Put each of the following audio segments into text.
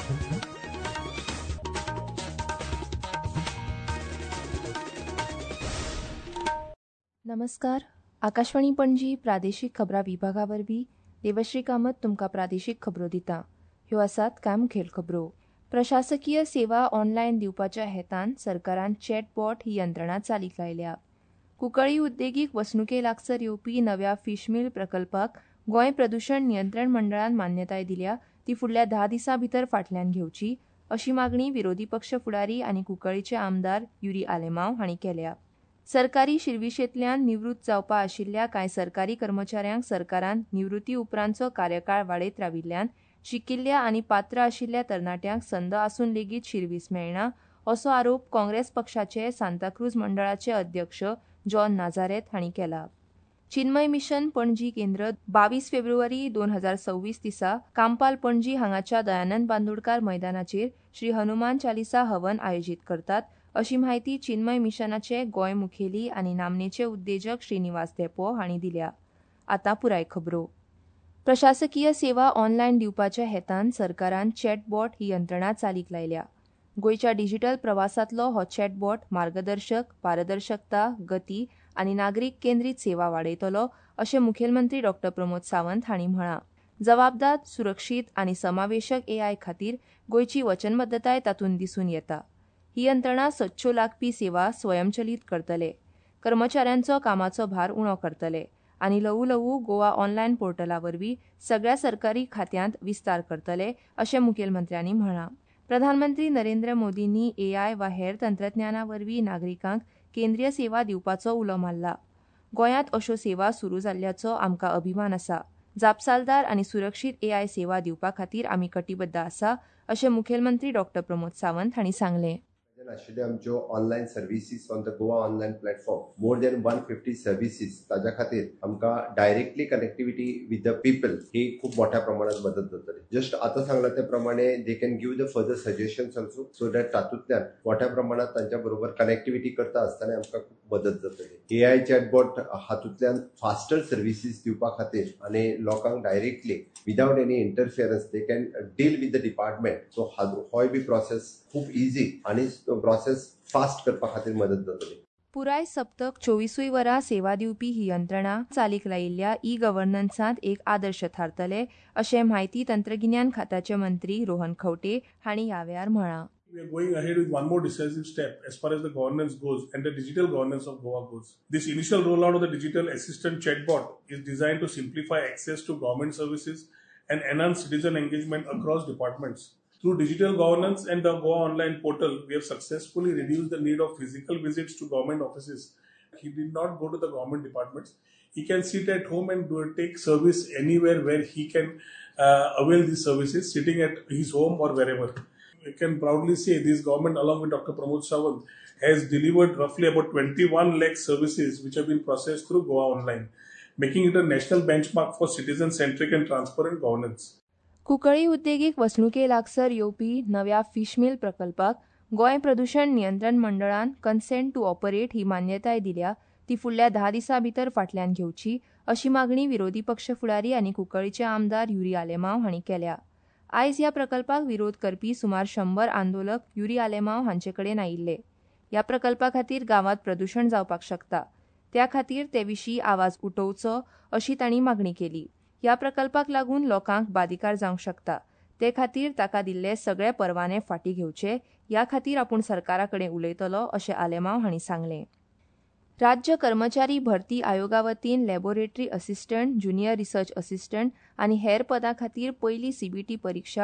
नमस्कार. आकाशवाणी पणजी प्रादेशीक खबरां विभागा वरवीं देवश्री कामत तुमकां प्रादेशीक खबरो दिता. ह्यो आसात कांय मुखेल खबरो. प्रशासकीय सेवा ऑनलायन दिवपाच्या हेतान सरकारान चॅटबॉट ही यंत्रणा चालीक लायल्या. कुंकळ्ळी उद्देगीक वसणुके लागसार येवपी नव्या फिश मिल प्रकल्पाक गोंय प्रदूषण नियंत्रण मंडळान मान्यताय दिल्या ती फुडल्या 10 दिसां भितर फाटल्यान घेवची अशी मागणी विरोधी पक्ष फुडारी आनी कुंकळ्ळीचे आमदार युरी आलेमांव हांणी केल्या. सरकारी शिरविशेंतल्यान निवृत्त जावपा आशिल्ल्या कांय सरकारी कर्मचाऱ्यांक सरकारान निवृत्ती उपरांतचो कार्यकाळ वाडयत राविल्ल्यान शिकिल्ल्या आनी पात्र आशिल्ल्या तरणाट्यांक संद आसून लेगीत शिर्वीस मेळना असो आरोप काँग्रेस पक्षाचे सांताक्रूज मंडळाचे अध्यक्ष जॉन नाझारेथ हांणी केला. चिन्मय मिशन पणजी केंद्र 22 फेब्रुवारी 2026 दिसा कांपाल पणजी हांगाच्या दयानंद बांदोडकार मैदानाचेर श्री हनुमान चालिसा हवन आयोजीत करतात अशी माहिती चिन्मय मिशनाचे गोंय मुखेली आनी नामनेचे उद्देजक श्रीनिवास देपो हांणी दिल्या. आतां पुराय खबरो. प्रशासकीय सेवा ऑनलायन दिवपाच्या हेतान सरकारान चॅटबॉट ही यंत्रणा चालीक लायल्या. गोंयच्या डिजिटल प्रवासांतलो हो चॅटबॉट मार्गदर्शक, पारदर्शकता, गती आनी नागरीक केंद्रीत सेवा वाडयतलो अशें मुखेलमंत्री डॉ. प्रमोद सावंत हांणी म्हळां. जबाबदार, सुरक्षीत आनी समावेशक एआय खातीर गोंयची वचनबद्धताय तातूंत दिसून येता. ही यंत्रणा सदच्यो लागपी सेवा स्वयंचलीत करतले, कर्मचाऱ्यांचो कामाचो भार उणो करतले आनी ल्हवू गोवा ऑनलायन पोर्टला वरवीं सगळ्या सरकारी खात्यांत विस्तार करतले अशें मुखेलमंत्र्यांनी म्हळां. प्रधानमंत्री नरेंद्र मोदींनी एआय वा हेर तंत्रज्ञाना वरवीं नागरिकांक केंद्रीय सेवा दिवपाचो उलो मारला. गोंयांत अश्यो सेवा सुरू जाल्ल्याचो आमकां अभिमान आसा. जापसालदार आनी सुरक्षीत एआय सेवा दिवपा खातीर आमी कटिबद्ध आसा अशें मुखेलमंत्री डॉ. प्रमोद सावंत हांणी सांगलें. आशिल्ल्यो आमच्यो online services on the Goa online platform more than 150 services ताज्या खातीर आमकां directly connectivity with the people ही खूप मोठ्या प्रमाणात मदत जातली. जस्ट आता सांगला त्या प्रमाणे they can give the further suggestions also so that तातूंतल्यान मोठ्या प्रमाणात तांच्या बरोबर कनेक्टिविटी करता आसतना आमकां खूप मदत जातली. एआय चॅटबॉट हातूंतल्यान फास्टर सर्विसीस दिवपा खातीर आनी लोकांक directly without any interference they can deal with the department. So होय बी प्रोसेस खूप इझी आनी प्रोसेस फास्ट करपा खातीर मदत जातली. पुराय सप्तक 24 वरां सेवा दिवपी ही यंत्रणा चालीक लायिल्ल्या ई गव्हर्नन्सांत एक आदर्श थारतले अशें म्हायती तंत्रगिन्यान खात्याचे मंत्री रोहन खंवटे हांणी ह्या वेळार म्हळां. We are going ahead with one more decisive step as far as the governance goes and the digital governance of Goa goes. This initial rollout of the digital assistant chatbot is designed to simplify access to government services and enhance citizen engagement across departments. Through digital governance and the Goa online portal, we have successfully reduced the need of physical visits to government offices. He did not go to the government departments. He can sit at home and take service anywhere where he can avail these services, sitting at his home or wherever. We can proudly say this government, along with Dr. Pramod Sawant, has delivered roughly about 21 lakh services which have been processed through Goa Online, making it a national benchmark for citizen-centric and transparent governance. Cuncolim उद्देगीक वसणुके लागसार येवपी नव्या fish mill प्रकल्पाक गोंय प्रदूषण नियंत्रण मंडळान consent to operate ही मान्यताय दिल्या ती फुडल्या 10 दिसां भितर फाटल्यान घेवची अशी मागणी विरोधी पक्ष फुडारी आनी कुंकळ्ळीचे आमदार युरी आलेमांव हांणी केल्या. आयज ह्या प्रकल्पाक विरोध करपी सुमार 100 आंदोलक युरी आलेमांव हांचे कडेन आयिल्ले. ह्या प्रकल्पा खातीर गांवांत प्रदूषण जावपाक शकता त्या खातीर ते विशीं आवाज उठोवचो अशी तांणी मागणी केली. ह्या प्रकल्पाक लागून लोकांक बादिकार जावंक शकता ते खातीर ताका दिल्ले सगळे परवाने फाटीं घेवचे ह्या खातीर आपूण सरकारा कडेन उलयतलो अशें आलेमांव हांणी सांगलें. राज्य कर्मचारी भरती आयोगा वतीन laboratory assistant, junior research assistant आनी हेर पदां खातीर पयली सीबीटी परीक्षा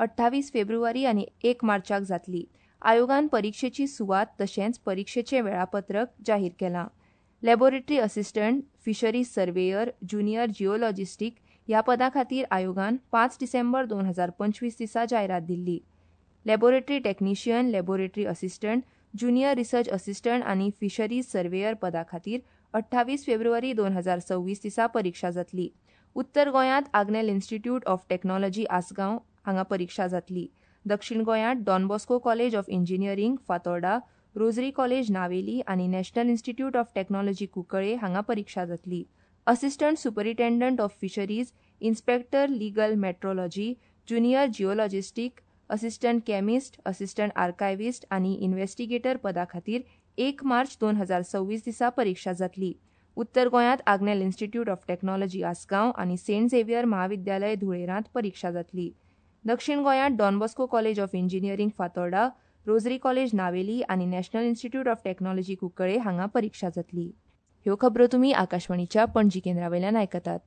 28 फेब्रुवारी आनी 1 मार्चाक जातली. आयोगान परीक्षेची सुवात तशेंच परीक्षेचें वेळापत्रक जाहीर केलां. Laboratory assistant, fisheries surveyor, junior geologist ह्या पदां खातीर आयोगान 5 डिसेंबर 2025 दिसा जायरात दिल्ली. Laboratory technician, laboratory assistant, junior research assistant आनी फिशरीज सर्वेयर पदा खातीर 28 फेब्रुवारी 2026 दिसा परीक्षा जातली. उत्तर गोंयांत Agnel institute of technology Assagao हांगा परीक्षा जातली. दक्षिण गोंयांत Don Bosco college of engineering Fatorda, Rosary college Navelim आनी national institute of technology Cuncolim हांगा परीक्षा जातली. Assistant superintendent of fisheries, inspector legal metrology, junior geologist, assistant chemist, assistant archivist आनी इन्व्हेस्टिगेटर पदा खातीर 1 मार्च 2026 दिसा परीक्षा जातली. उत्तर गोंयांत Agnel institute of technology Assagao आनी सेंट झेवियर महाविद्यालय धुळेरांत परीक्षा जातली. दक्षिण गोंयांत Don Bosco college of engineering Fatorda, Rosary college Navelim आनी national institute of technology Cuncolim हांगा परीक्षा जातली. ह्यो खबरो तुमी आकाशवाणीच्या पणजी केंद्रावयल्यान आयकतात.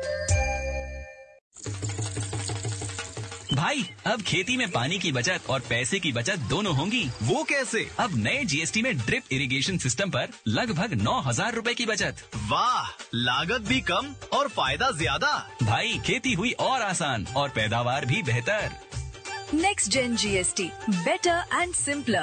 भाई, अब खेती में पानी की बचत और पैसे की बचत दोनों होंगी। वो कैसे? अब नए जीएसटी में ड्रिप इरिगेशन सिस्टम पर लगभग 9,000 रुपए की बचत। वाह, लागत भी कम और फायदा ज्यादा। भाई, खेती हुई और आसान और पैदावार भी बेहतर। Next gen GST, better and simpler.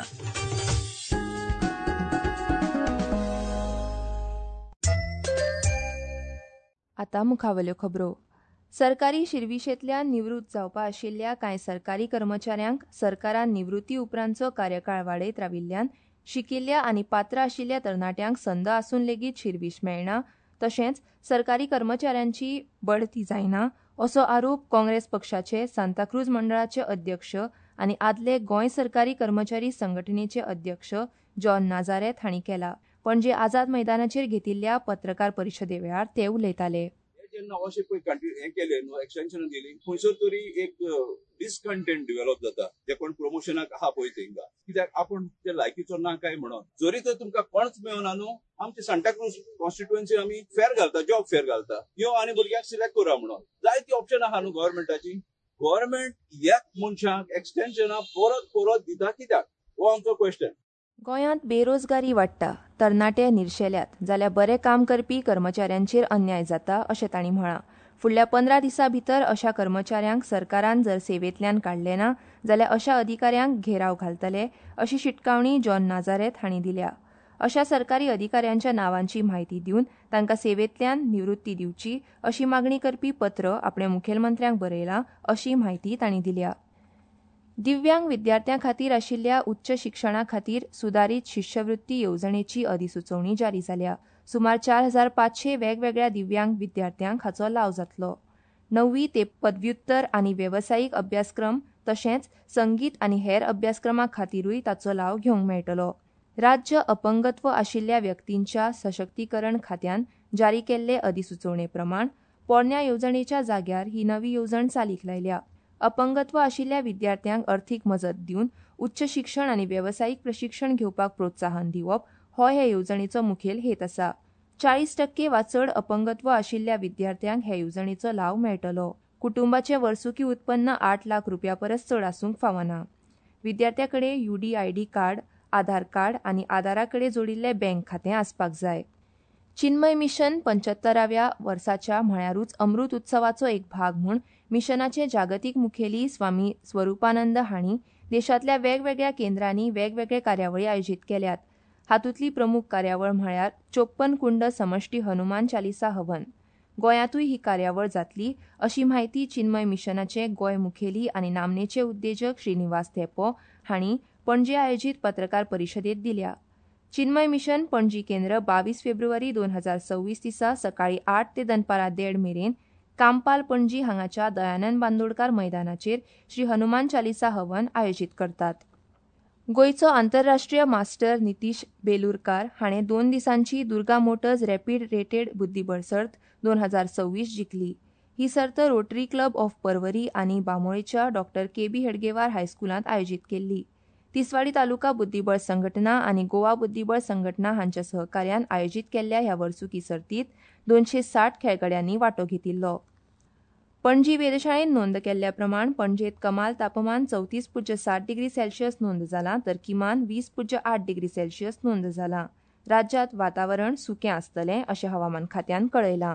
आता मुखावल्यो खबरो. सरकारी शिरविशेंतल्यान निवृत्त जावपा आशिल्ल्या कांय सरकारी कर्मचाऱ्यांक सरकारान निवृत्ती उपरांतचो कार्यकाळ वाडयत राविल्ल्यान शिकिल्ल्या आनी पात्र आशिल्ल्या तरणाट्यांक संद आसून लेगीत शिरविश मेळना, तशेंच सरकारी कर्मचाऱ्यांची बढती जायना असो आरोप काँग्रेस पक्षाचे सांताक्रूज मंडळाचे अध्यक्ष आनी आदले गोंय सरकारी कर्मचारी संघटनेचे अध्यक्ष जॉन नाजारेथ हांणी केला. पणजे आझाद मैदानाचेर घेतिल्ल्या पत्रकार परिशदे वेळार ते उलयताले. जेन्ना अशें पळय हें केलें न्हू, एक्सटेंशन दिली, खंयसर तरी एक डिसकंटेंट डेव्हलप जाता. ते कोण प्रमोशनाक आहा पळय तेंकां, कित्याक आपूण ते लायकीचो ना काय म्हणून. जरी तर तुमकां कोणच मेळना न्हू, आमचे सांताक्रूज कॉन्स्टिट्युएन्सी आमी फेर घालता, जॉब फेर घालता, यो आनी भुरग्यांक सिलेक्ट करा म्हणून. जायती ऑप्शन आहा न्हू गव्हर्मेंटाची. गव्हर्मेंट ह्या मनशाक एक्सटेंशनां परत परत दिता कित्याक, हो आमचो क्वेश्चन. गोंयांत बेरोजगारी वाडटा, तरणाटे निर्शेल्यात जाल्यार बरें काम करपी कर्मचाऱ्यांचेर अन्याय जाता अशें तांणी म्हळां. फुडल्या 15 दिसां भितर अशा कर्मचाऱ्यांक सरकारान जर सेवेंतल्यान काडले ना जाल्यार अशा अधिकाऱ्यांक घेराव घालतले अशी शिटकावणी जॉन नाजारेथ हांणी दिल्या. अशा सरकारी अधिकाऱ्यांच्या नांवांची म्हायती दिवन तांकां सेवेंतल्यान निवृत्ती दिवची अशी मागणी करपी पत्र आपल्या मुखेलमंत्र्यांक बरयलां अशी म्हायती तांणी दिल्या. दिव्यांग विद्यार्थ्यां खातीर आशिल्ल्या उच्च शिक्षणा खातीर सुदारीत शिश्यवृत्ती येवजणेची अधिसुचोवणी जारी जाल्या. सुमार 4,500 वेगवेगळ्या दिव्यांग विद्यार्थ्यांक हाचो लाव जातलो. 9वी ते पदव्युत्तर आनी वेवसायीक अभ्यासक्रम तशेंच संगीत आनी हेर अभ्यासक्रमां खातीरूय ताचो लाव घेवंक मेळटलो. राज्य अपंगत्व आशिल्ल्या व्यक्तींच्या सशक्तीकरण खात्यान जारी केल्ले अधिसुचोवणे प्रमाण पोरण्या येवजणेच्या जाग्यार ही नवी येवजण चालीक लायल्या. अपंगत्व आशिल्ल्या विद्यार्थ्यांक अर्थीक मजत दिवन उच्च शिक्षण आनी वेवसायीक प्रशिक्षण घेवपाक प्रोत्साहन दिवप हो हे येवजणेचो मुखेल हेत आसा. 40% वा चड अपंगत्व आशिल्ल्या विद्यार्थ्यांक हे येवजणेचो लाव मेळटलो. कुटुंबाचें वर्सुकी उत्पन्न 8 लाख रुपया परस चड आसूंक फावना. विद्यार्थ्याकडे UDID कार्ड, आधार कार्ड आनी आधाराकडे जोडिल्लें बँक खातें आसपाक जाय. चिन्मय मिशन 75व्या वर्साच्या म्हळ्यारूच अमृत उत्सवाचो एक भाग म्हूण मिशनाचे जागतीक मुखेली स्वामी स्वरुपानंद हांणी देशांतल्या वेगवेगळ्या केंद्रांनी वेगवेगळे कार्यावळी आयोजीत केल्यात. हातूंतली प्रमुख कार्यावळ म्हळ्यार 54 कुंड समष्टी हनुमान चालिसा हवन. गोंयांतूय ही कार्यावळ जातली अशी म्हायती चिन्मय मिशनाचे गोंय मुखेली आनी नामनेचे उद्देजक श्रीनिवास तेपो हांणी पणजे आयोजीत पत्रकार परिशदेंत दिल्या. चिन्मय मिशन पणजी केंद्र 22 फेब्रुवारी 2026 दिसा सकाळी 8 ते दनपारां 1:30 मेरेन कामपाल पणजी हांगाच्या दयानंद बांदोडकार मैदानाचेर श्री हनुमान चालिसा हवन आयोजीत करतात. गोंयचो आंतरराष्ट्रीय मास्टर नितीश बेलूरकार हाणें 2 दिसांची दुर्गा मोटर्स रॅपीड रेटेड बुद्धीबळ सर्त 2026 जिखली. ही सर्त रोटरी क्लब ऑफ पर्वरी आनी बांबोळेच्या डॉ. KB हेडगेवार हायस्कुलांत आयोजीत केल्ली. तिसवाडी तालुका बुद्धीबळ संघटना आनी गोवा बुद्धीबळ संघटना हांच्या सहकार्यान आयोजीत केल्ल्या ह्या वर्सुकी सर्तीत 260 खेळगड्यांनी वांटो घेतिल्लो. पणजी वेधशाळेन नोंद केल्ल्या प्रमाण पणजेत कमाल तापमान 34.7 डिग्री सेल्सियस नोंद जालां तर किमान 20.8 डिग्री सेल्सियस नोंद जालां. राज्यांत वातावरण सुकें आसतलें अशें हवामान खात्यान कळयलां.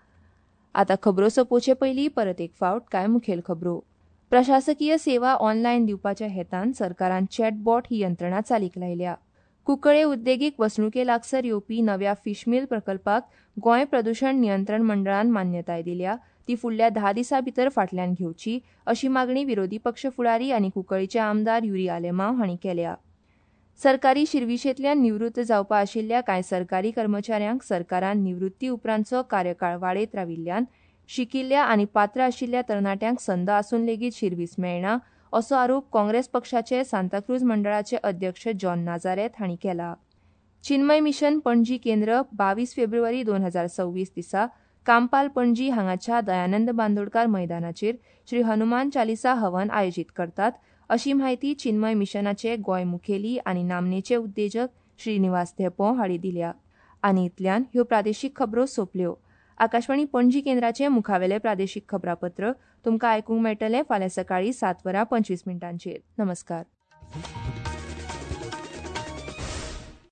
आतां खबरो सोंपोवचे पयलीं परत एक फावट कांय मुखेल खबरो. प्रशासकीय सेवा ऑनलायन दिवपाच्या हेतान सरकारान चॅटबॉट ही यंत्रणा चालीक लायल्या. कुंकळे उद्देगीक वसणुके लागसर येवपी नव्या फिश मिल प्रकल्पाक गोंय प्रदूषण नियंत्रण मंडळान मान्यताय दिल्या. ती फुडल्या 10 दिसां भितर फाटल्यान घेवची अशी मागणी विरोधी पक्ष फुडारी आनी कुंकळीचे आमदार युरी आलेमांव हांणी केल्या. सरकारी शिरविशेंतल्यान निवृत्त जावपा आशिल्ल्या कांय सरकारी कर्मचाऱ्यांक सरकारान निवृत्ती उपरांतचो कार्यकाळ वाडयत राविल्ल्यान शिकिल्ल्या आनी पात्र आशिल्ल्या तरणाट्यांक संद आसून लेगीत शिरवीस मेळना असो आरोप काँग्रेस पक्षाचे सांताक्रूज मंडळाचे अध्यक्ष जॉन नाजारेथ हांणी केला. चिन्मय मिशन पणजी केंद्र 22 फेब्रुवारी 2026 दिसा कांपाल पणजी हांगाच्या दयानंद बांदोडकार मैदानाचेर श्री हनुमान चालिसा हवन आयोजीत करतात अशी माहिती चिन्मय मिशनाचे गोंय मुखेली आनी नामनेचे उद्देजक श्रीनिवास धेपो हांणी दिल्या. आनी इतल्यान ह्यो प्रादेशीक खबरो सोंपल्यो. आकाशवाणी पणजी केंद्राचे मुखावेले प्रादेशीक खबरापत्र तुमकां आयकूंक मेळटलें फाल्यां सकाळीं 7:25 नमस्कार.